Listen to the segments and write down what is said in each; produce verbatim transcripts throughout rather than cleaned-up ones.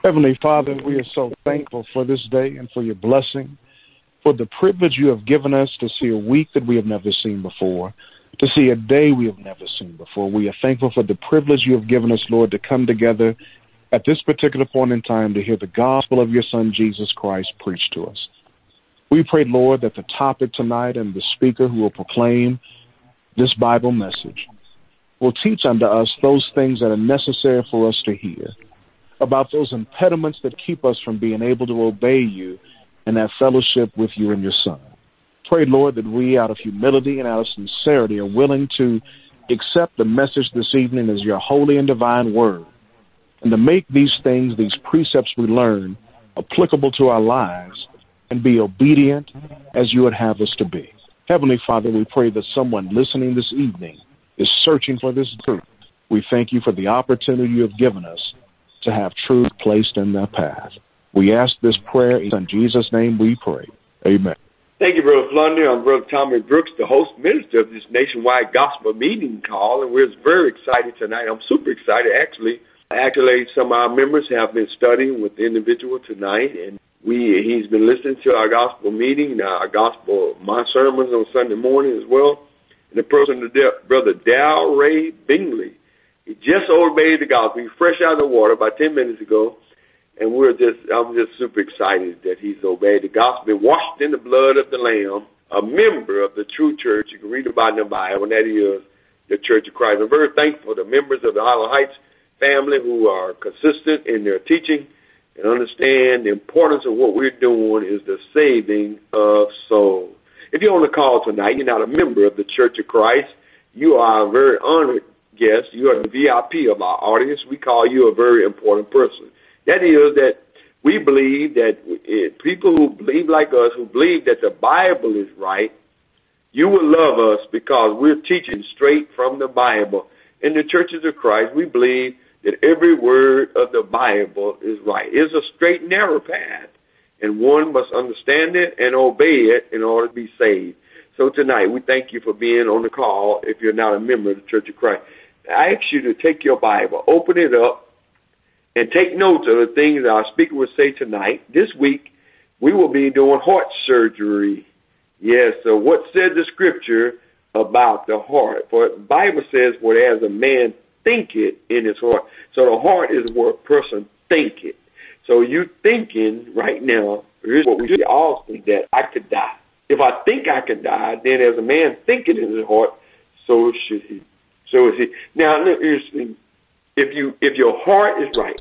Heavenly Father, we are so thankful for this day and for your blessing, for the privilege you have given us to see a week that we have never seen before, to see a day we have never seen before. We are thankful for the privilege you have given us, Lord, to come together at this particular point in time to hear the gospel of your Son, Jesus Christ, preached to us. We pray, Lord, that the topic tonight and the speaker who will proclaim this Bible message will teach unto us those things that are necessary for us to hear, about those impediments that keep us from being able to obey you and have fellowship with you and your Son. Pray, Lord, that we, out of humility and out of sincerity, are willing to accept the message this evening as your holy and divine word, and to make these things, these precepts we learn, applicable to our lives and be obedient as you would have us to be. Heavenly Father, we pray that someone listening this evening is searching for this truth. We thank you for the opportunity you have given us to have truth placed in their path. We ask this prayer in Jesus' name we pray. Amen. Thank you, Brother Flunder. I'm Brother Tommy Brooks, the host minister of this nationwide gospel meeting call, and we're very excited tonight. I'm super excited, actually. Actually, some of our members have been studying with the individual tonight, and we he's been listening to our gospel meeting, our gospel, my sermons on Sunday morning as well. And the person, Brother Dal Ray Bingley, he just obeyed the gospel. He's fresh out of the water about ten minutes ago. And we're just, I'm just super excited that he's obeyed the gospel, washed in the blood of the Lamb, a member of the true church. You can read about in the Bible, and that is the Church of Christ. I'm very thankful to members of the Highland Heights family who are consistent in their teaching and understand the importance of what we're doing is the saving of souls. If you're on the call tonight, you're not a member of the Church of Christ, you are a very honored guest. You are the V I P of our audience. We call you a very important person. That is that we believe that it, people who believe like us, who believe that the Bible is right, you will love us because we're teaching straight from the Bible. In the Churches of Christ, we believe that every word of the Bible is right. It's a straight, narrow path, and one must understand it and obey it in order to be saved. So tonight, we thank you for being on the call if you're not a member of the Church of Christ. I ask you to take your Bible, open it up, and take notes of the things our speaker will say tonight. This week, we will be doing heart surgery. Yes, so what said the scripture about the heart? For the Bible says, whereas a man thinketh in his heart. So the heart is where a person thinketh. So you thinking right now, here's what we do. all think, that I could die. If I think I could die, then as a man thinking in his heart, so should he. So is he. Now, here's the thing. If you if your heart is right,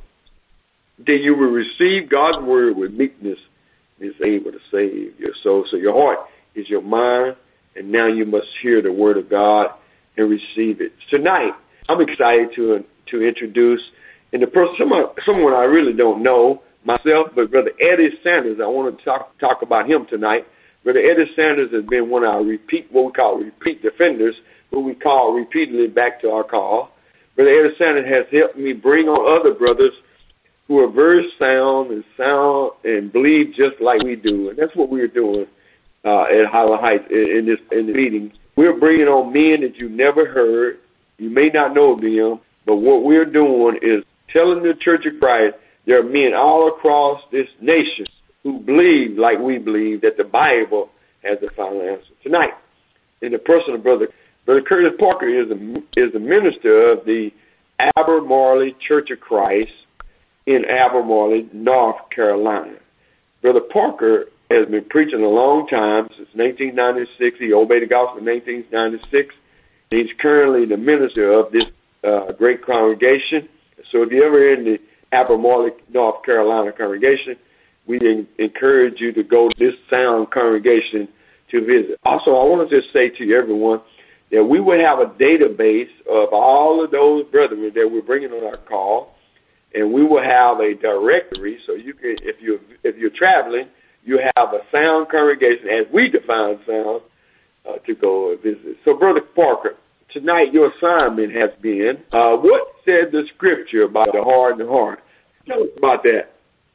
then you will receive God's word with meekness and is able to save your soul. So your heart is your mind, and now you must hear the word of God and receive it. Tonight, I'm excited to to introduce, and the person, someone, someone I really don't know myself, but Brother Eddie Sanders. I want to talk talk about him tonight. Brother Eddie Sanders has been one of our repeat, what we call repeat defenders, who we call repeatedly back to our call. Brother Eddie Sanders has helped me bring on other brothers who are very sound and sound and believe just like we do. And that's what we're doing uh, at Highland Heights in, in this in the meeting. We're bringing on men that you never heard. You may not know them, but what we're doing is telling the Church of Christ there are men all across this nation who believe like we believe that the Bible has the final answer. Tonight, in the person of Brother Brother Curtis Parker is a, is the minister of the Albemarle Church of Christ in Albemarle, North Carolina. Brother Parker has been preaching a long time, since nineteen ninety-six. He obeyed the gospel in nineteen ninety-six. He's currently the minister of this uh, great congregation. So if you're ever in the Albemarle, North Carolina congregation, we encourage you to go to this sound congregation to visit. Also, I want to just say to everyone that we will have a database of all of those brethren that we're bringing on our call, and we will have a directory so you can, if you're if you're traveling, you have a sound congregation as we define sound uh, to go visit. So, Brother Parker, tonight your assignment has been uh, what said the scripture about the heart and the heart. Tell us about that.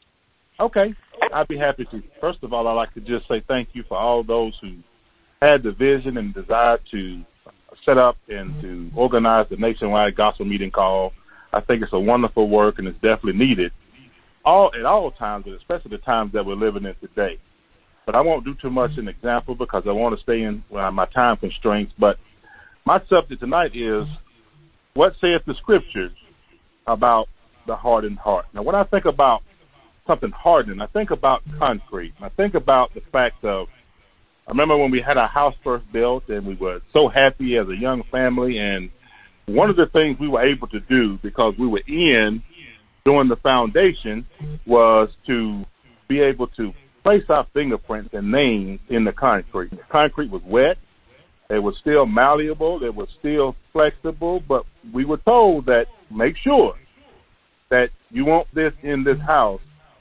Okay, I'd be happy to. First of all, I'd like to just say thank you for all those who had the vision and desire to set up and to organize the nationwide gospel meeting call. I think it's a wonderful work and it's definitely needed. all at all times, and especially the times that we're living in today. But I won't do too much in example because I want to stay in uh, my time constraints. But my subject tonight is, what saith the Scriptures about the hardened heart? Now, when I think about something hardened, I think about concrete. I think about the fact of, I remember when we had our house first built and we were so happy as a young family, and one of the things we were able to do because we were in doing the foundation was to be able to place our fingerprints and names in the concrete. The concrete was wet. It was still malleable. It was still flexible, but we were told that make sure that you want this in this house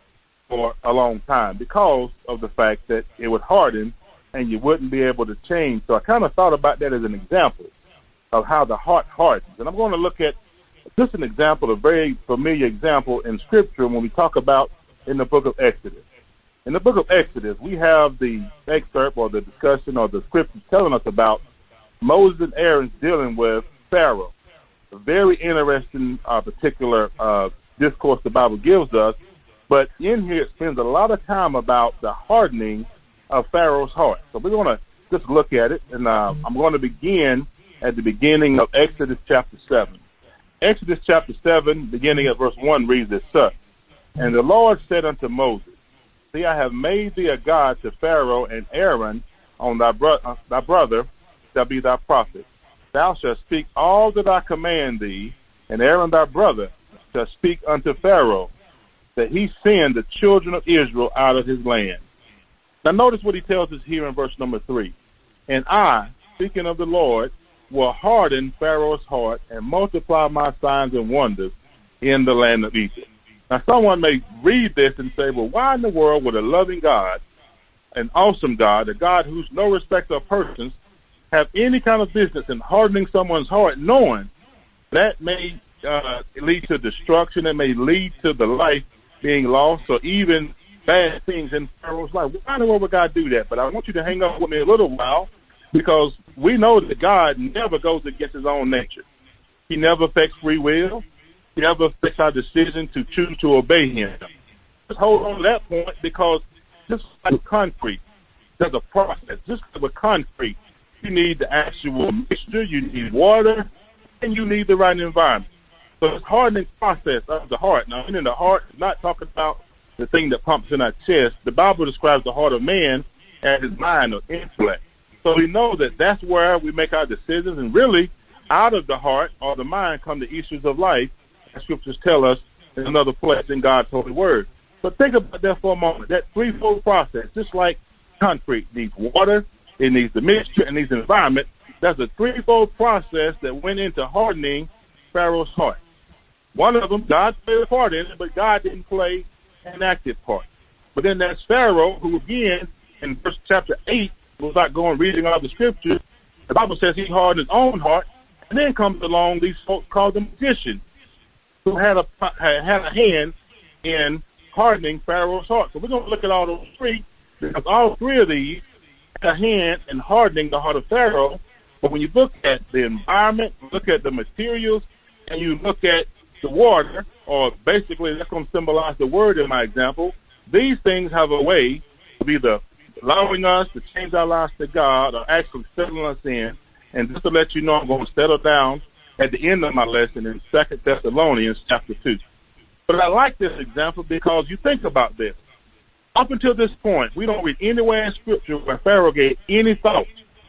for a long time because of the fact that it would harden and you wouldn't be able to change. So I kind of thought about that as an example of how the heart hardens. And I'm going to look at just an example, a very familiar example in Scripture when we talk about in the book of Exodus. In the book of Exodus, we have the excerpt or the discussion or the scriptures telling us about Moses and Aaron dealing with Pharaoh. A very interesting uh, particular uh, discourse the Bible gives us, but in here it spends a lot of time about the hardening of Pharaoh's heart. So we're going to just look at it, and uh, I'm going to begin at the beginning of Exodus chapter seven. Exodus chapter seven, beginning at verse one, reads as such. And the Lord said unto Moses, See, I have made thee a god to Pharaoh, and Aaron on thy, bro- uh, thy brother shall be thy prophet. Thou shalt speak all that I command thee, and Aaron thy brother shall speak unto Pharaoh, that he send the children of Israel out of his land. Now notice what he tells us here in verse number three. And I, speaking of the Lord, will harden Pharaoh's heart and multiply my signs and wonders in the land of Egypt. Now, someone may read this and say, well, why in the world would a loving God, an awesome God, a God who's no respecter of persons, have any kind of business in hardening someone's heart, knowing that may uh, lead to destruction, it may lead to the life being lost, or even bad things in Pharaoh's life? Why in the world would God do that? But I want you to hang up with me a little while, because we know that God never goes against his own nature. He never affects free will. He never affects our decision to choose to obey him. Just hold on to that point, because just like concrete, there's a process. Just like with concrete, you need the actual mixture, you need water, and you need the right environment. So it's hardening process of the heart. Now, in the heart, not talking about the thing that pumps in our chest. The Bible describes the heart of man as his mind or intellect. So we know that that's where we make our decisions, and really, out of the heart or the mind come the issues of life, as scriptures tell us in another place in God's holy word. But think about that for a moment. That threefold process, just like concrete needs water, it needs the mixture, and needs the environment. That's a threefold process that went into hardening Pharaoh's heart. One of them, God played a part in it, but God didn't play an active part. But then there's Pharaoh, who again, in verse chapter eight, without going reading all the scriptures, the Bible says he hardened his own heart, and then comes along these folks called the magicians, who had a had a hand in hardening Pharaoh's heart. So we're going to look at all those three, because all three of these had a hand in hardening the heart of Pharaoh. But when you look at the environment, look at the materials, and you look at the water, or basically that's going to symbolize the word in my example, these things have a way of either allowing us to change our lives to God or actually settling us in. And just to let you know, I'm going to settle down at the end of my lesson in Second Thessalonians chapter two. But I like this example because you think about this. Up until this point, we don't read anywhere in Scripture where Pharaoh gave any thought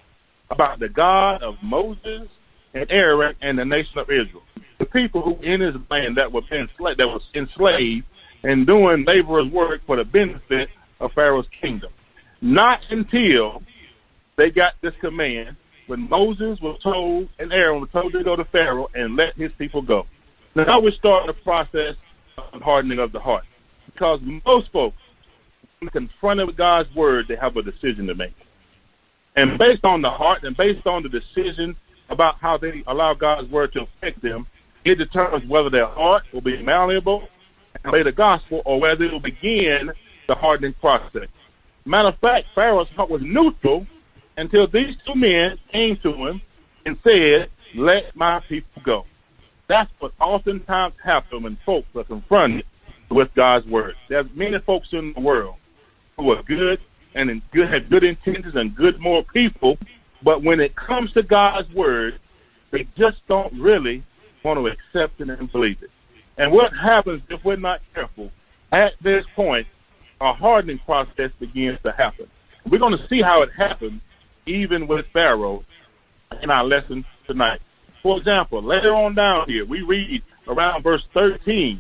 about the God of Moses and Aaron and the nation of Israel, the people who in his land that were enslaved, that was enslaved and doing laborers' work for the benefit of Pharaoh's kingdom. Not until they got this command when Moses was told and Aaron was told to go to Pharaoh and let his people go. Now we're starting the process of hardening of the heart, because most folks, when confronted with God's word, they have a decision to make. And based on the heart and based on the decision about how they allow God's word to affect them, it determines whether their heart will be malleable and obey the gospel, or whether it will begin the hardening process. Matter of fact, Pharaoh's heart was neutral until these two men came to him and said, let my people go. That's what oftentimes happens when folks are confronted with God's word. There's many folks in the world who are good and in good, have good intentions and good moral people, but when it comes to God's word, they just don't really want to accept it and believe it. And what happens if we're not careful, at this point, a hardening process begins to happen. We're going to see how it happens even with Pharaoh in our lesson tonight. For example, later on down here, we read around verse thirteen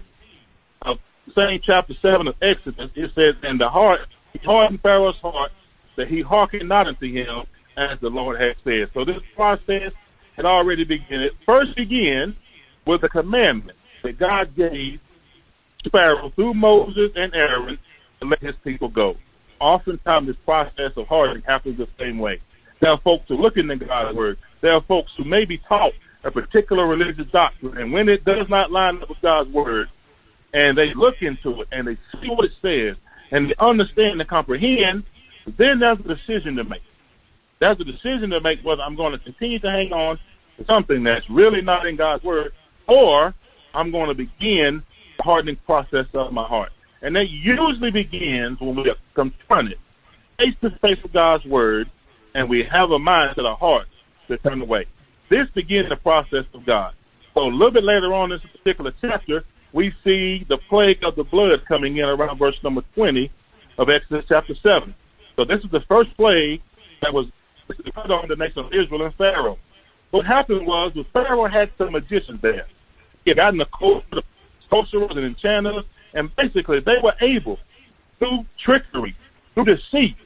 of the same chapter seven of Exodus. It says, and the heart, he hardened Pharaoh's heart, that he hearkened not unto him, as the Lord had said. So this process had already begun. It first began with the commandment that God gave to Pharaoh through Moses and Aaron to let his people go. Oftentimes this process of hardening happens the same way. There are folks who look into God's word. There are folks who may be taught a particular religious doctrine, and when it does not line up with God's word, and they look into it, and they see what it says, and they understand and comprehend, then there's a decision to make. There's a decision to make whether I'm going to continue to hang on to something that's really not in God's word, or I'm going to begin the hardening process of my heart. And that usually begins when we are confronted face to face with God's word, and we have a mind to the heart to turn away. This begins the process of God. So a little bit later on in this particular chapter, we see the plague of the blood coming in around verse number twenty of Exodus chapter seven. So this is the first plague that was put on the nation of Israel and Pharaoh. What happened was, was Pharaoh had some magicians there. He had gotten the sorcerers and enchanters, and basically they were able, through trickery, through deceit,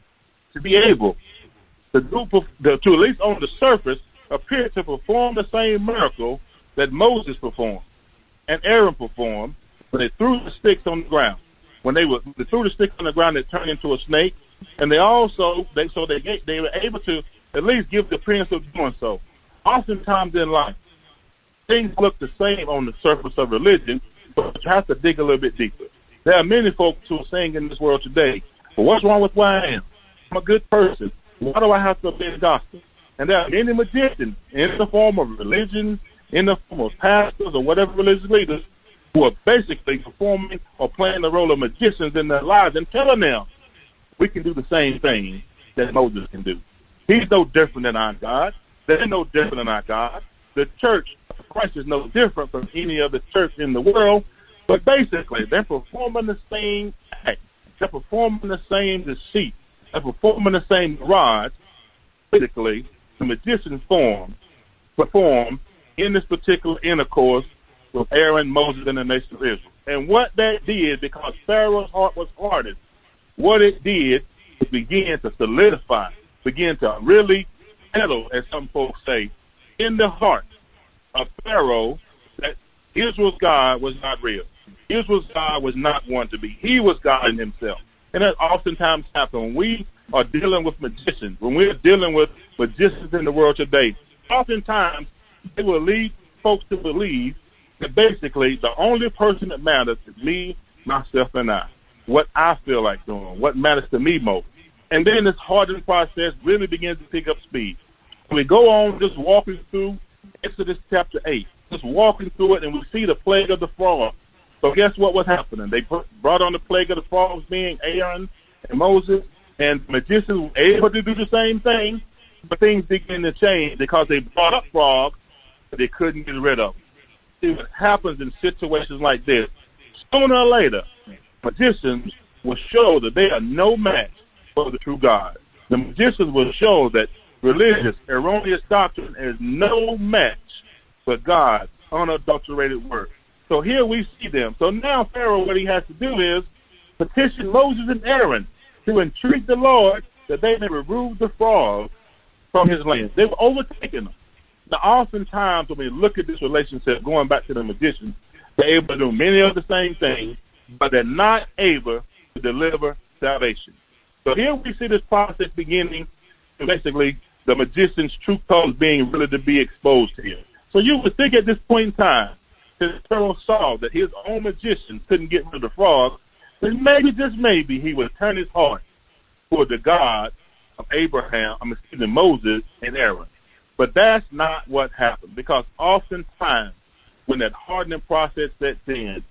to be able to, do, to at least on the surface, appear to perform the same miracle that Moses performed and Aaron performed when they threw the sticks on the ground. When they were they threw the sticks on the ground, they turned into a snake, and they also they so they they were able to at least give the appearance of doing so. Oftentimes in life, things look the same on the surface of religion, but you have to dig a little bit deeper. There are many folks who are saying in this world today, well, what's wrong with who I am? I'm a good person. Why do I have to obey the gospel? And there are many magicians in the form of religion, in the form of pastors or whatever religious leaders, who are basically performing or playing the role of magicians in their lives and telling them we can do the same thing that Moses can do. He's no different than our God. They're no different than our God. The church of Christ is no different from any other church in the world, but basically they're performing the same act. They're performing the same deceit. They're performing the same mirage. Basically, the magician form performed in this particular intercourse with Aaron, Moses, and the nation of Israel. And what that did, because Pharaoh's heart was hardened, what it did was begin to solidify, begin to really settle, as some folks say, in the heart of Pharaoh that Israel's God was not real. Israel's God was not one to be. He was God in himself. And that oftentimes happens when we are dealing with magicians, when we're dealing with magicians in the world today. Oftentimes, they will lead folks to believe that basically the only person that matters is me, myself, and I. What I feel like doing, what matters to me most. And then this hardening process really begins to pick up speed. We go on just walking through Exodus chapter eight, just walking through it, and we see the plague of the frogs. So guess what was happening? They put, brought on the plague of the frogs, being Aaron and Moses, and the magicians were able to do the same thing, but things began to change because they brought up frogs, but they couldn't get rid of them. See what happens in situations like this. Sooner or later, magicians will show that they are no match for the true God. The magicians will show that religious, erroneous doctrine is no match for God's unadulterated word. So here we see them. So now Pharaoh, what he has to do is petition Moses and Aaron to entreat the Lord that they may remove the frogs from his land. They've overtaken them. Now, oftentimes when we look at this relationship, going back to the magicians, they're able to do many of the same things, but they're not able to deliver salvation. So here we see this process beginning, basically the magician's true colors being really to be exposed to him. So you would think at this point in time, since Pharaoh saw that his own magicians couldn't get rid of the frogs, then maybe, just maybe, he would turn his heart toward the God of Abraham, I'm excuse me, Moses and Aaron. But that's not what happened, because oftentimes when that hardening process sets in,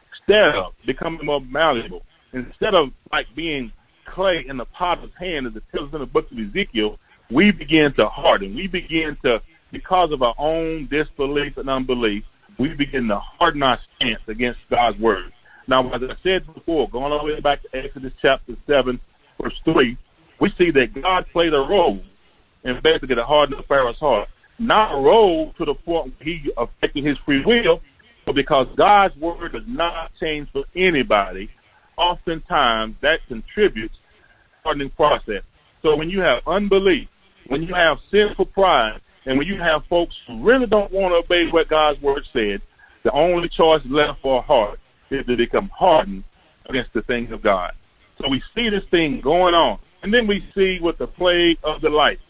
instead of becoming more malleable, instead of like being clay in the potter's hand, as it tells us in the book of Ezekiel, we begin to harden. We begin to, because of our own disbelief and unbelief, we begin to harden our stance against God's word. Now, as I said before, going all the way back to Exodus chapter seven, verse three, we see that God played a role in basically the hardening of Pharaoh's heart. Not a role to the point where he affected his free will, but because God's word does not change for anybody, oftentimes that contributes to the hardening process. So when you have unbelief, when you have sinful pride, and when you have folks who really don't want to obey what God's word said, the only choice left for a heart is to become hardened against the things of God. So we see this thing going on. And then we see with the plague of the light.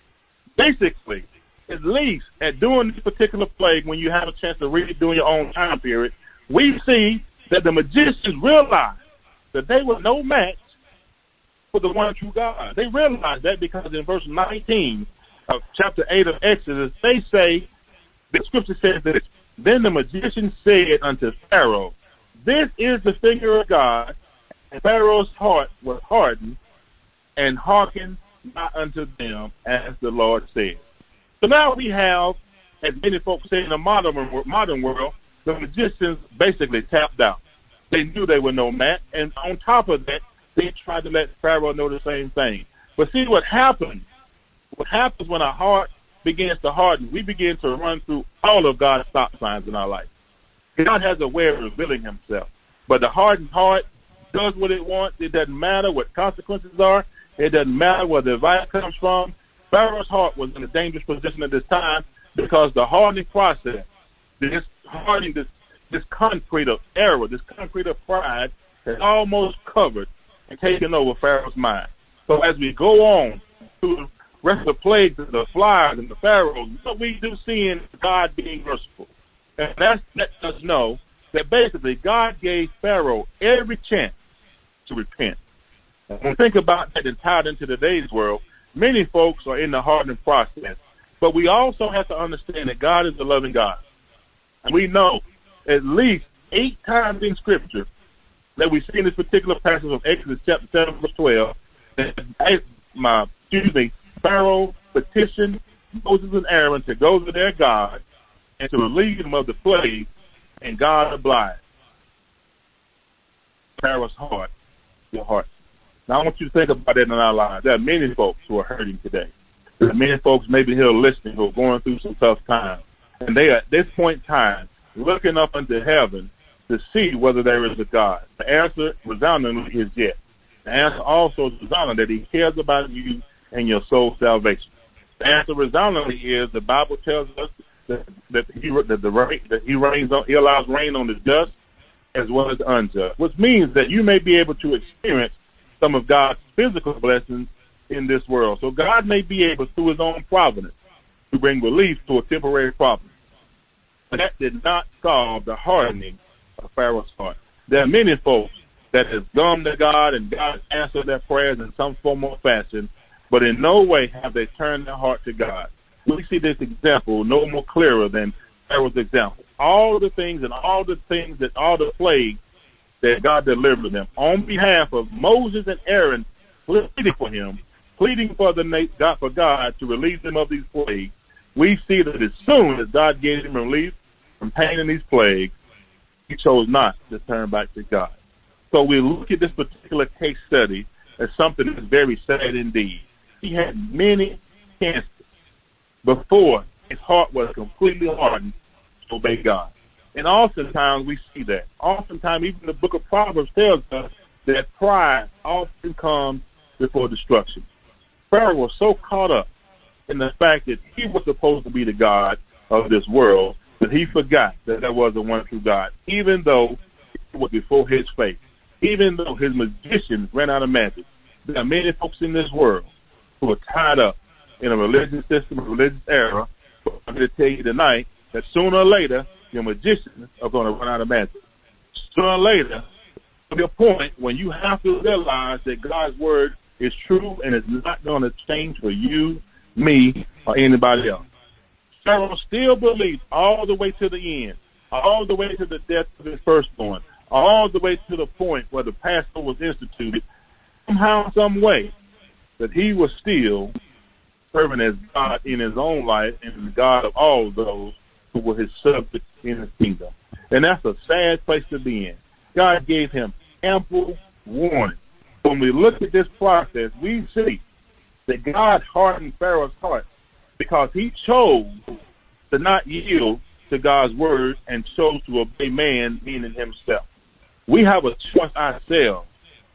Basically, at least at doing this particular plague, when you have a chance to read it during your own time period, we see that the magicians realized that they were no match for the one true God. They realized that because in verse nineteen of chapter eight of Exodus, they say, the scripture says this, then the magician said unto Pharaoh, this is the finger of God, and Pharaoh's heart was hardened, and hearkened not unto them, as the Lord said. So now we have, as many folks say in the modern, modern world, the magicians basically tapped out. They knew they were no match, and on top of that, they tried to let Pharaoh know the same thing. But see what happened, what happens when our heart begins to harden, we begin to run through all of God's stop signs in our life. God has a way of revealing himself. But the hardened heart does what it wants. It doesn't matter what consequences are. It doesn't matter where the advice comes from. Pharaoh's heart was in a dangerous position at this time because the hardening process, this hardening, this, this concrete of error, this concrete of pride has almost covered and taken over Pharaoh's mind. So as we go on through the rest of the plagues, the flies and the pharaohs, what we do see in God being merciful. And that lets us know that basically God gave Pharaoh every chance to repent. And when we think about that and tied into today's world, many folks are in the hardening process. But we also have to understand that God is a loving God. And we know at least eight times in Scripture that we see in this particular passage of Exodus chapter seven, verse twelve, that my, excuse me, Pharaoh petitioned Moses and Aaron to go to their God and to relieve them of the plague, and God obliged. Pharaoh's heart, your heart. Now, I want you to think about that in our lives. There are many folks who are hurting today. There are many folks maybe here listening who are going through some tough times. And they are, at this point in time, looking up into heaven to see whether there is a God. The answer resoundingly is yes. The answer also is resounding that he cares about you and your soul's salvation. The answer resoundingly is the Bible tells us that, that, he, that, the, that he, rains on, he allows rain on the just as well as the unjust, which means that you may be able to experience some of God's physical blessings in this world. So God may be able, through his own providence, to bring relief to a temporary problem. But that did not solve the hardening of Pharaoh's heart. There are many folks that have gone to God and God answered their prayers in some form or fashion, but in no way have they turned their heart to God. We see this example no more clearer than Pharaoh's example. All the things and all the things that all the plagues that God delivered them on behalf of Moses and Aaron, pleading for him, pleading for the God for God to relieve them of these plagues. We see that as soon as God gave them relief from pain in these plagues, he chose not to turn back to God. So we look at this particular case study as something that's very sad indeed. He had many chances before his heart was completely hardened to obey God. And oftentimes we see that. Oftentimes even the book of Proverbs tells us that pride often comes before destruction. Pharaoh was so caught up in the fact that he was supposed to be the God of this world that he forgot that there was a one true God, even though it was before his face, even though his magicians ran out of magic. There are many folks in this world who are tied up in a religious system, a religious era. But I'm going to tell you tonight that sooner or later, your magicians are going to run out of magic. Sooner or later, there'll be a point when you have to realize that God's word is true and it's not going to change for you, me, or anybody else. Pharaoh still believed all the way to the end, all the way to the death of his firstborn, all the way to the point where the Passover was instituted, somehow, some way, that he was still serving as God in his own life and the God of all those who were his subjects in his kingdom. And that's a sad place to be in. God gave him ample warning. When we look at this process, we see that God hardened Pharaoh's heart because he chose to not yield to God's word and chose to obey man, meaning himself. We have a choice ourselves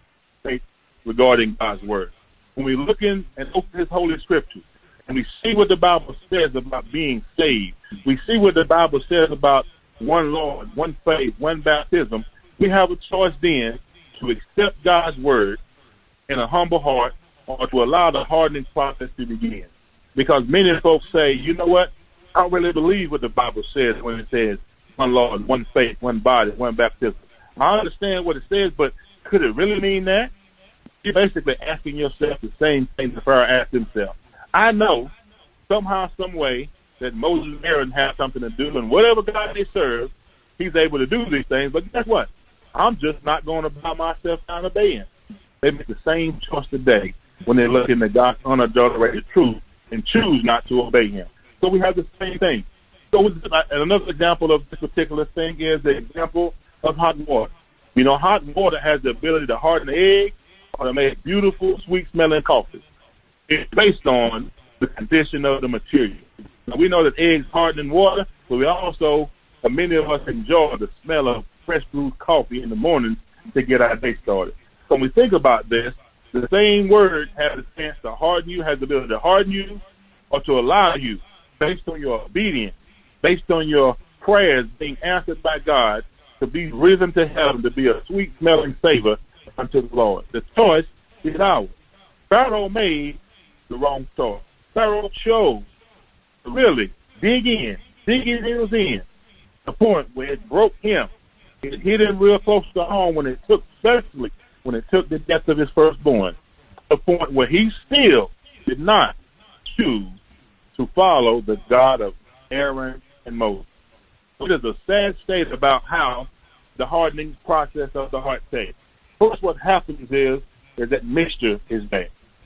regarding God's word. When we look in and open his holy scriptures and we see what the Bible says about being saved, we see what the Bible says about one Lord, one faith, one baptism, we have a choice then to accept God's word in a humble heart or to allow the hardening process to begin. Because many folks say, you know what, I don't really believe what the Bible says when it says one Lord, one faith, one body, one baptism. I understand what it says, but could it really mean that? You're basically asking yourself the same thing the Pharaoh asked himself. I know somehow, some way that Moses and Aaron have something to do, and whatever God they serve, he's able to do these things. But guess what? I'm just not going to bow myself down and obey him. They make the same choice today when they look into God's unadulterated truth and choose not to obey him. So we have the same thing. So another example of this particular thing is the example of hot water. You know, hot water has the ability to harden the egg or to make beautiful, sweet-smelling coffee. It's based on the condition of the material. Now, we know that eggs harden in water, but we also, uh, many of us enjoy the smell of fresh brewed coffee in the morning to get our day started. So when we think about this, the same word has a chance to harden you, has the ability to harden you or to allow you, based on your obedience, based on your prayers being answered by God, to be risen to heaven, to be a sweet-smelling savor unto the Lord. The choice is ours. Pharaoh made the wrong choice. Pharaoh chose to really dig in, dig his heels in, to the point where it broke him. It hit him real close to home when it took, especially when it took the death of his firstborn, to the point where he still did not choose to follow the God of Aaron and Moses. It is a sad state about how the hardening process of the heart takes. First, what happens is, is that mixture is there.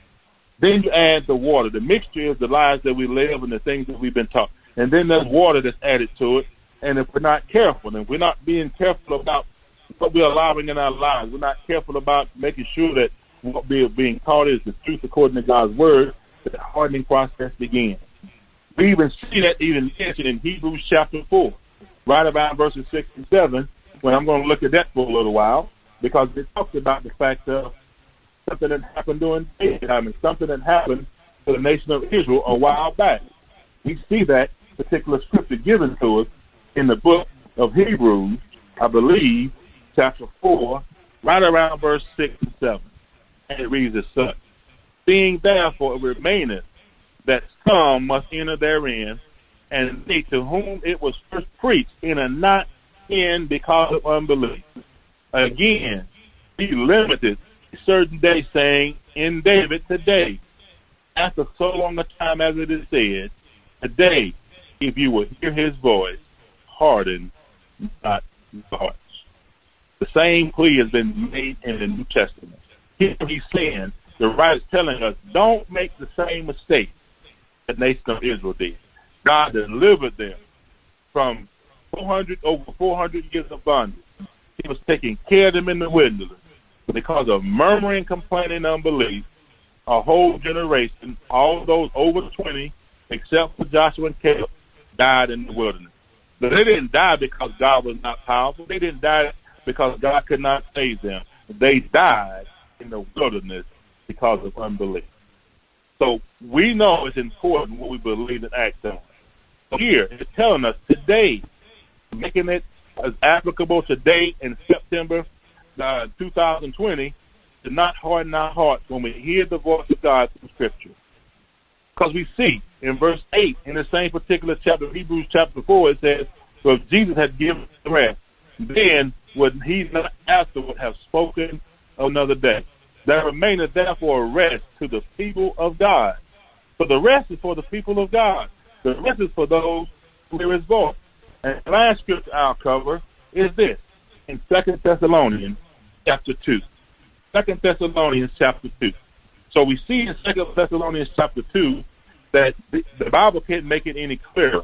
Then you add the water. The mixture is the lives that we live and the things that we've been taught. And then there's water that's added to it. And if we're not careful, and if we're not being careful about what we're allowing in our lives, we're not careful about making sure that what we're being taught is the truth according to God's word, the hardening process begins. We even see that even mentioned in Hebrews chapter four, right about verses six and seven, when I'm going to look at that for a little while, because it talks about the fact of something that happened during David's time and something that happened to the nation of Israel a while back. We see that particular scripture given to us in the book of Hebrews, I believe, chapter four, right around verse six and seven. And it reads as such: Seeing therefore it remaineth that some must enter therein, and they to whom it was first preached enter not in because of unbelief. Again, he limited a certain day, saying, in David today, after so long a time as it is said, today, if you will hear his voice, harden not your hearts. The same plea has been made in the New Testament. Here he's saying, the writer is telling us, don't make the same mistake that the nation of Israel did. God delivered them from four hundred, over four hundred years of bondage. He was taking care of them in the wilderness. But because of murmuring, complaining, unbelief, a whole generation, all those over twenty, except for Joshua and Caleb, died in the wilderness. But they didn't die because God was not powerful. They didn't die because God could not save them. They died in the wilderness because of unbelief. So we know it's important what we believe and act on. Here, it's telling us today, making it as applicable today in September uh, two thousand twenty, to not harden our hearts when we hear the voice of God through Scripture. Because we see in verse eight, in the same particular chapter, Hebrews chapter four, it says, "For if Jesus had given the rest, then would he not afterward have spoken another day? There remaineth therefore a rest to the people of God." For the rest is for the people of God. The rest is for those who hear his voice. And the last scripture I'll cover is this. in Second Thessalonians chapter two. Second Thessalonians chapter two. So we see in Second Thessalonians chapter two that the, the Bible can't make it any clearer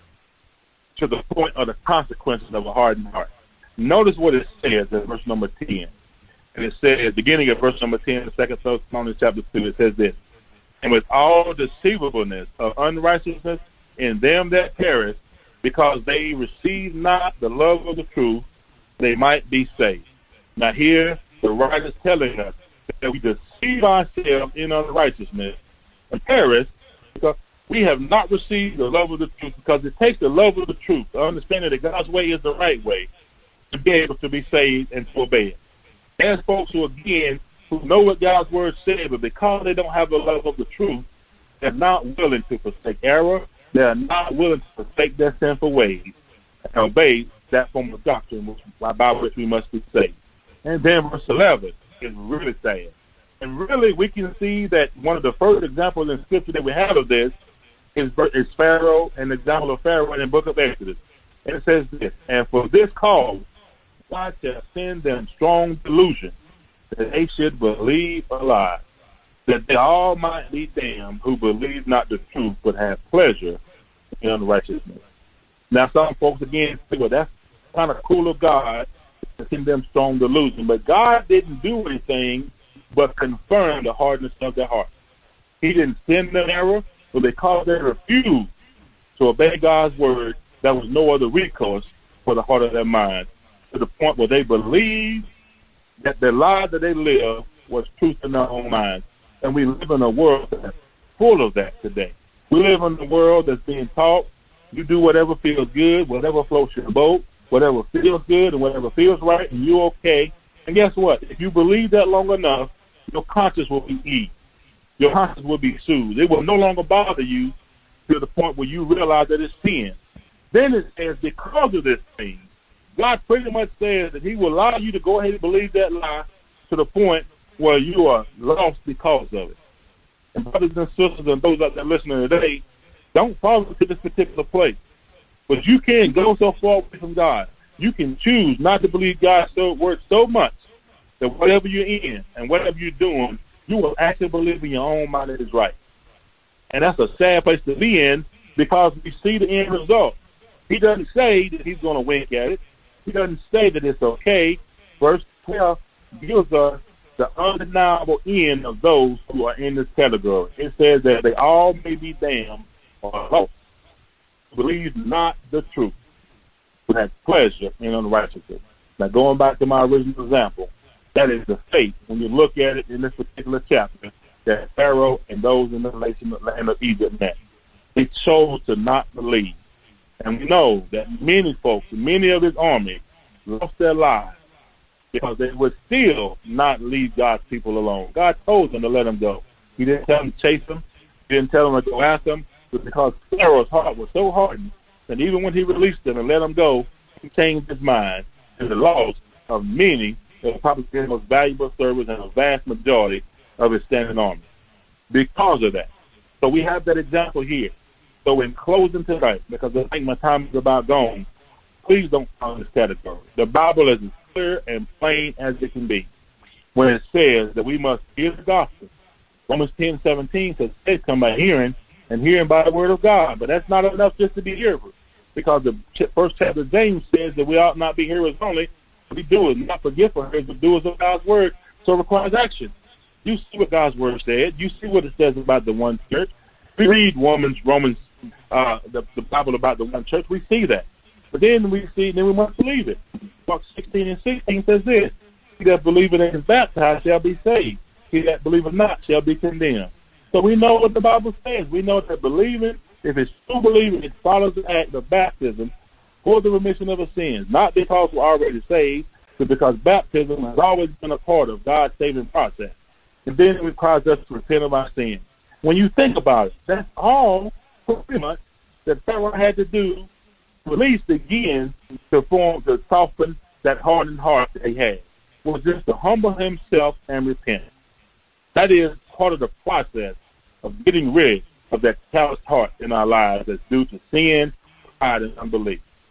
to the point of the consequences of a hardened heart. Notice what it says in verse number ten. And it says, beginning of verse number ten of Second Thessalonians chapter two, it says this, and with all deceivableness of unrighteousness in them that perish, because they receive not the love of the truth, they might be saved. Now here, the writer is telling us that we deceive ourselves in unrighteousness and perish because we have not received the love of the truth, because it takes the love of the truth to understand that God's way is the right way to be able to be saved and to obey it. There's folks who, again, who know what God's word said, but because they don't have the love of the truth, they're not willing to forsake error. They're not willing to forsake their sinful ways and obey that form of doctrine which, by which we must be saved. And then verse eleven is really sad. And really, we can see that one of the first examples in Scripture that we have of this is, is Pharaoh, and the example of Pharaoh in the book of Exodus. And it says this, and for this cause God shall send them strong delusion, that they should believe a lie, that they all might be damned who believe not the truth, but have pleasure in unrighteousness. Now, some folks, again, say, well, that's kind of cool of God to send them strong delusion. But God didn't do anything but confirm the hardness of their heart. He didn't send them error, but because they refused to obey God's word, there was no other recourse for the heart of their mind, to the point where they believed that the lie that they lived was truth in their own minds. And we live in a world that's full of that today. We live in a world that's being taught, you do whatever feels good, whatever floats your boat, whatever feels good and whatever feels right, and you're okay. And guess what? If you believe that long enough, your conscience will be eased. Your conscience will be soothed. It will no longer bother you to the point where you realize that it's sin. Then it says, because of this thing, God pretty much says that he will allow you to go ahead and believe that lie to the point where you are lost because of it. And brothers and sisters and those out there listening today, don't fall into this particular place. But you can go so far away from God. You can choose not to believe God's word so much that whatever you're in and whatever you're doing, you will actually believe in your own mind that is right. And that's a sad place to be in, because we see the end result. He doesn't say that he's going to wink at it. He doesn't say that it's okay. Verse twelve gives us the undeniable end of those who are in this category. It says that they all may be damned or lost. Believe not the truth, but have pleasure in unrighteousness. Now, going back to my original example, that is the fate, when you look at it in this particular chapter, that Pharaoh and those in the land of Egypt met. They chose to not believe. And we know that many folks, many of his army, lost their lives because they would still not leave God's people alone. God told them to let them go. He didn't tell them to chase them. He didn't tell them to go after them. But because Pharaoh's heart was so hardened that even when he released them and let them go, he changed his mind, and the loss of many that were probably his most valuable servants and a vast majority of his standing army because of that. So we have that example here. So in closing tonight, because I think my time is about gone, please don't fall in this category. The Bible is as clear and plain as it can be when it says that we must hear the gospel. Romans ten seventeen says, faith come by hearing, and hearing by the word of God. But that's not enough just to be hearers, because the first chapter of James says that we ought not be hearers only, we do it, not forgetful hearers, but doers of God's word. So it requires action. You see what God's word said. You see what it says about the one church. We read Romans, Romans, uh, the, the Bible about the one church. We see that. But then we see, then we must believe it. Mark sixteen and sixteen says this: he that believeth and is baptized shall be saved. He that believeth not shall be condemned. So we know what the Bible says. We know that believing, if it's true believing, it follows the act of baptism for the remission of our sins. Not because we're already saved, but because baptism has always been a part of God's saving process. And then it requires us to repent of our sins. When you think about it, that's all pretty much that Pharaoh had to do, to at least begin to form, to soften that hardened heart that he had, was just to humble himself and repent. That is part of the process of getting rid of that calloused heart in our lives that's due to sin, pride, and unbelief.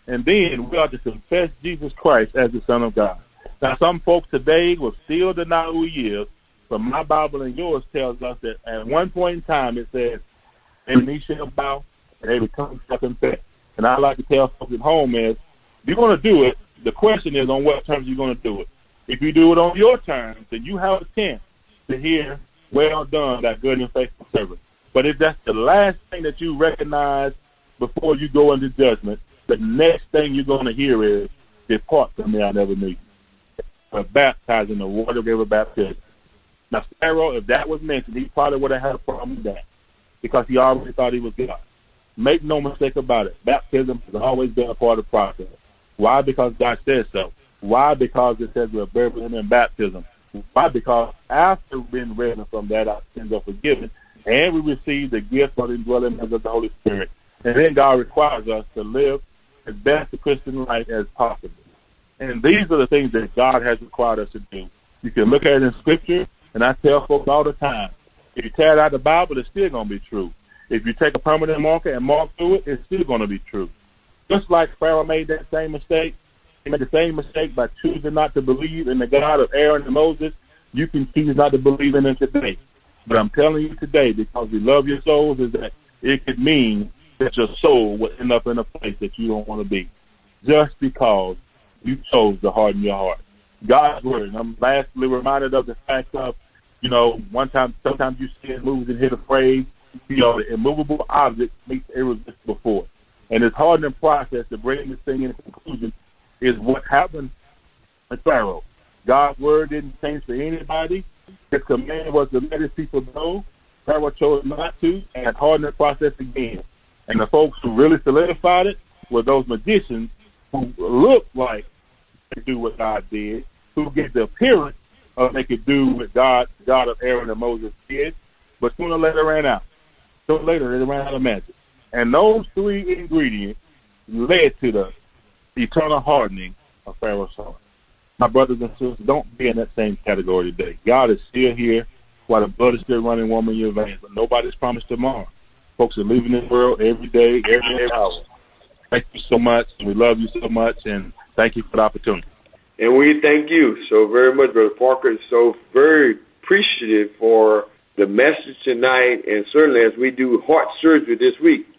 And then we are to confess Jesus Christ as the Son of God. Now, some folks today will still deny who he is, but my Bible and yours tells us that at one point in time it says, and knee shall bow, and every tongue shall confess. And I like to tell folks at home is, if you're going to do it, the question is on what terms you're going to do it. If you do it on your terms, then you have a chance to hear, well done, that good and faithful servant. But if that's the last thing that you recognize before you go into judgment, the next thing you're going to hear is, depart from me, I never knew you. But baptized in the water of every baptism. Now, Pharaoh, if that was mentioned, he probably would have had a problem with that because he already thought he was God. Make no mistake about it. Baptism has always been a part of the process. Why? Because God says so. Why? Because it says we're buried with him in baptism. Why? Because after being risen from that, our sins are forgiven, and we receive the gift of the indwelling of the Holy Spirit. And then God requires us to live as best a Christian life as possible. And these are the things that God has required us to do. You can look at it in Scripture, and I tell folks all the time, if you tear out the Bible, it's still going to be true. If you take a permanent marker and mark through it, it's still going to be true. Just like Pharaoh made that same mistake, he made the same mistake by choosing not to believe in the God of Aaron and Moses, you can choose not to believe in him today. But I'm telling you today, because we love your souls, is that it could mean that your soul will end up in a place that you don't want to be, just because you chose to harden your heart. God's word. And I'm lastly reminded of the fact of, you know, one time, sometimes you see in movies and hear the phrase, you know, the immovable object meets the irresistible force. And this hardening process to bring this thing into conclusion is what happened with Pharaoh. God's word didn't change for anybody. His command was to let his people go. Pharaoh chose not to, and hardened the process again. And the folks who really solidified it were those magicians who looked like they do what God did, who get the appearance of they could do what God, God of Aaron and Moses did, but sooner or later ran out. Sooner or later they ran out of magic. And those three ingredients led to the eternal hardening of Pharaoh's heart. My brothers and sisters, don't be in that same category today. God is still here while the blood is still running warm in your veins, but nobody's promised tomorrow. Folks are leaving this world every day, every hour. Thank you so much. We love you so much, and thank you for the opportunity. And we thank you so very much, Brother Parker. So very appreciative for the message tonight, and certainly as we do heart surgery this week,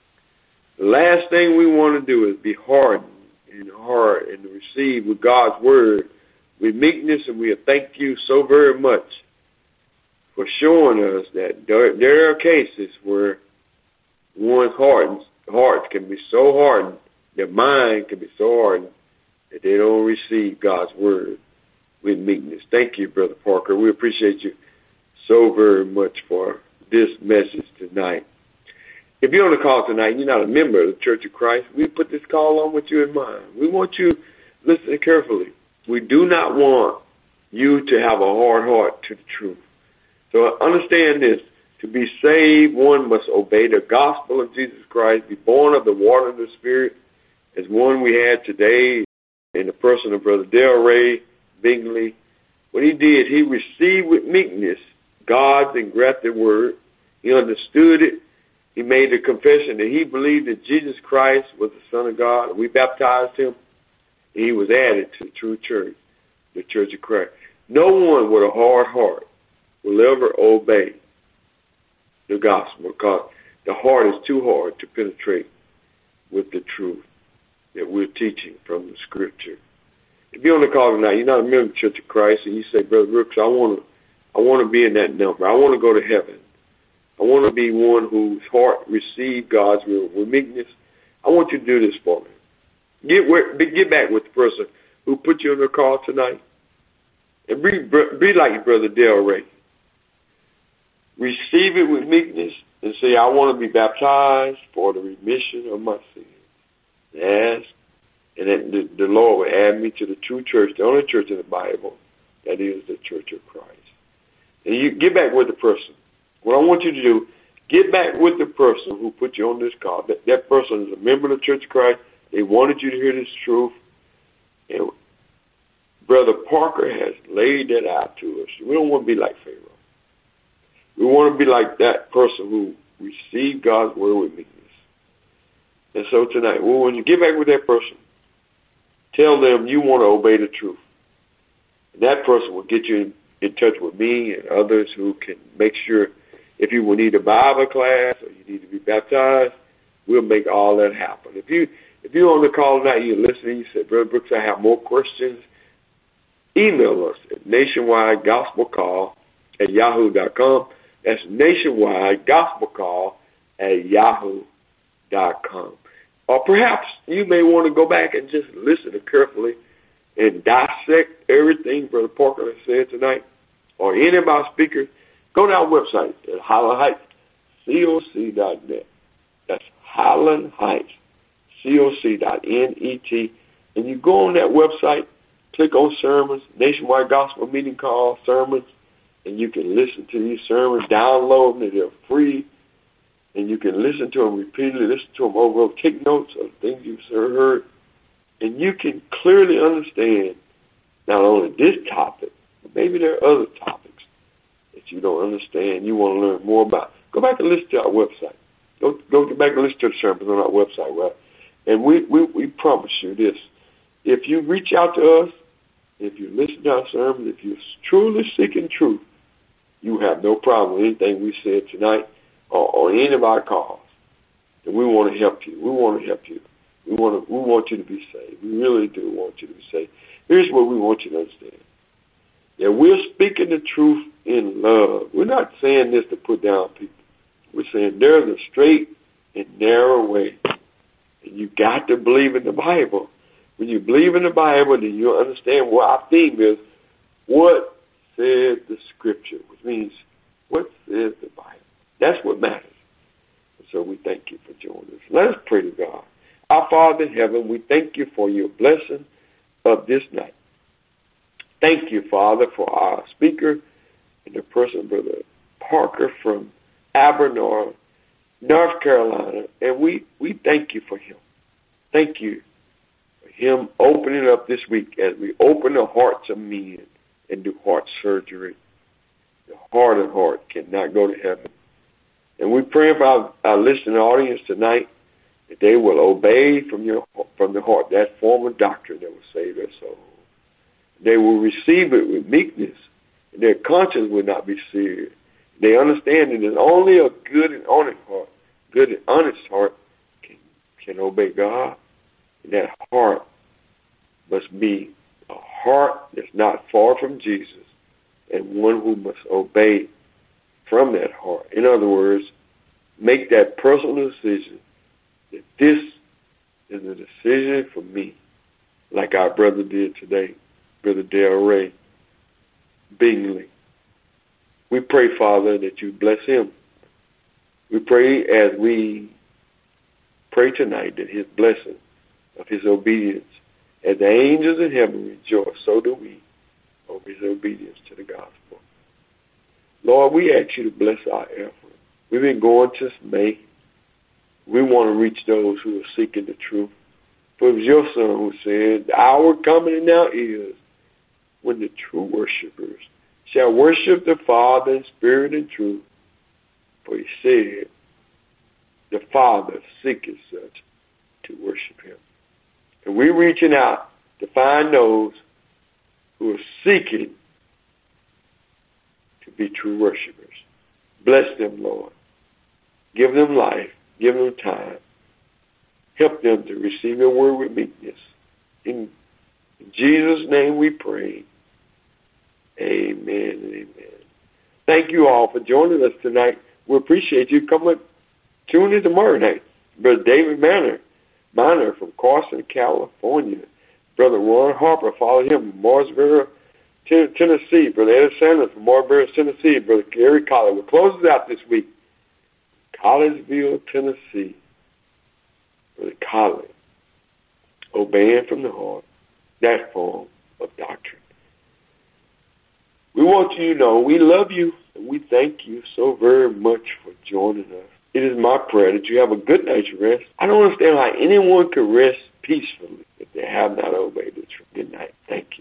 the last thing we want to do is be hardened in heart and to receive with God's word with meekness, and we thank you so very much for showing us that there, there are cases where one's heart, hearts can be so hardened, their mind can be so hardened that they don't receive God's word with meekness. Thank you, Brother Parker. We appreciate you so very much for this message tonight. If you're on the call tonight, you're not a member of the Church of Christ, we put this call on with you in mind. We want you to listen carefully. We do not want you to have a hard heart to the truth. So understand this. To be saved, one must obey the gospel of Jesus Christ, be born of the water of the Spirit, as one we had today in the person of Brother Delray Bingley. What he did, he received with meekness God's engrafted word. He understood it. He made the confession that he believed that Jesus Christ was the Son of God. We baptized him, and he was added to the true church, the Church of Christ. No one with a hard heart will ever obey the gospel, because the heart is too hard to penetrate with the truth that we're teaching from the Scripture. If you're on the call tonight, you're not a member of the Church of Christ, and you say, Brother Brooks, I want to, I want to be in that number. I want to go to heaven. I want to be one whose heart received God's will with meekness. I want you to do this for me. Get where, get back with the person who put you on the call tonight, and be, be like Brother Delray. Receive it with meekness and say, I want to be baptized for the remission of my sins. Ask, and then the, the Lord will add me to the true church, the only church in the Bible, that is the Church of Christ. And you get back with the person. What I want you to do, get back with the person who put you on this call. That, that person is a member of the Church of Christ. They wanted you to hear this truth. And Brother Parker has laid that out to us. We don't want to be like Pharaoh. We want to be like that person who received God's word with meekness. And so tonight, well, when you get back with that person, tell them you want to obey the truth. And that person will get you in, in touch with me and others who can make sure if you will need a Bible class or you need to be baptized, we'll make all that happen. If you if you're on the call tonight, you're listening, you said, Brother Brooks, I have more questions, email us at nationwide gospel call at yahoo dot com. That's nationwide gospel call at yahoo dot com. Or perhaps you may want to go back and just listen carefully and dissect everything Brother Parker has said tonight, or any of our speakers. Go to our website at Highland Heights coc dot net. That's Highland Heights coc dot net. And you go on that website, click on sermons, Nationwide Gospel Meeting Call sermons, and you can listen to these sermons, download them, they're free, and you can listen to them repeatedly, listen to them over, take notes of things you've heard, and you can clearly understand not only this topic, but maybe there are other topics that you don't understand, you want to learn more about. Go back and listen to our website. Go, go back and listen to the sermons on our website, right? And we, we, we promise you this. If you reach out to us, if you listen to our sermons, if you're truly seeking truth, you have no problem with anything we said tonight or, or any of our calls. And we want to help you. We want to help you. We want to, we want you to be saved. We really do want you to be saved. Here's what we want you to understand. That we're speaking the truth in love. We're not saying this to put down people. We're saying there's a straight and narrow way. And you got to believe in the Bible. When you believe in the Bible, then you understand what our theme is. What says the Scripture? Which means, what says the Bible? That's what matters. And so we thank you for joining us. Let us pray to God. Our Father in heaven, we thank you for your blessing of this night. Thank you, Father, for our speaker and the person, Brother Parker from Abernor, North Carolina. And we, we thank you for him. Thank you for him opening up this week as we open the hearts of men and do heart surgery. The heart of heart cannot go to heaven. And we pray for our, our listening audience tonight that they will obey from your from the heart that form of doctrine that will save their soul. They will receive it with meekness, and their conscience will not be seared. They understand that it's only a good and honest heart, good and honest heart can, can obey God, and that heart must be a heart that's not far from Jesus, and one who must obey from that heart. In other words, make that personal decision that this is a decision for me, like our brother did today, Brother Dale Ray Bingley. We pray, Father, that you bless him. We pray as we pray tonight that his blessing of his obedience, as the angels in heaven rejoice, so do we over his obedience to the gospel. Lord, we ask you to bless our effort. We've been going since May. We want to reach those who are seeking the truth. For it was your son who said, the hour coming now is when the true worshipers shall worship the Father in spirit and truth. For he said, the Father seeketh such to worship him. And we're reaching out to find those who are seeking to be true worshipers. Bless them, Lord. Give them life. Give them time. Help them to receive your word with meekness. In, in Jesus' name we pray. Amen and amen. Thank you all for joining us tonight. We appreciate you. Come and tune in tomorrow night. Brother David Manor, Manor from Carson, California. Brother Warren Harper, follow him from Mooresville, Tennessee. Brother Ed Sanders from Mooresville, Tennessee. Brother Gary Collins. We'll close it out this week. Collinsville, Tennessee. Brother Collins. Obeying from the heart. That form of doctrine. We want you to know we love you and we thank you so very much for joining us. It is my prayer that you have a good night's rest. I don't understand how anyone could rest peacefully if they have not obeyed the truth. Good night. Thank you.